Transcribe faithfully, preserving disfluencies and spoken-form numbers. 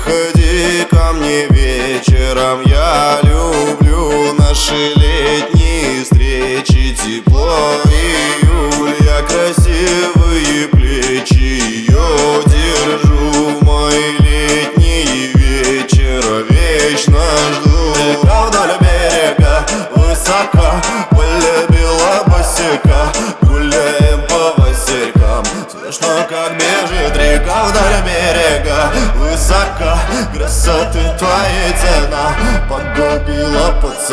Приходи ко мне вечером, я люблю наши летние встречи. Тепло июля, красивые плечи, ее держу. Мои летние вечера вечно жду. Река вдоль берега, высоко, полюбила босика. Гуляем по василькам, слышно, как бежит река вдоль берега. Высоко, красоты твоей цена погубила пацана.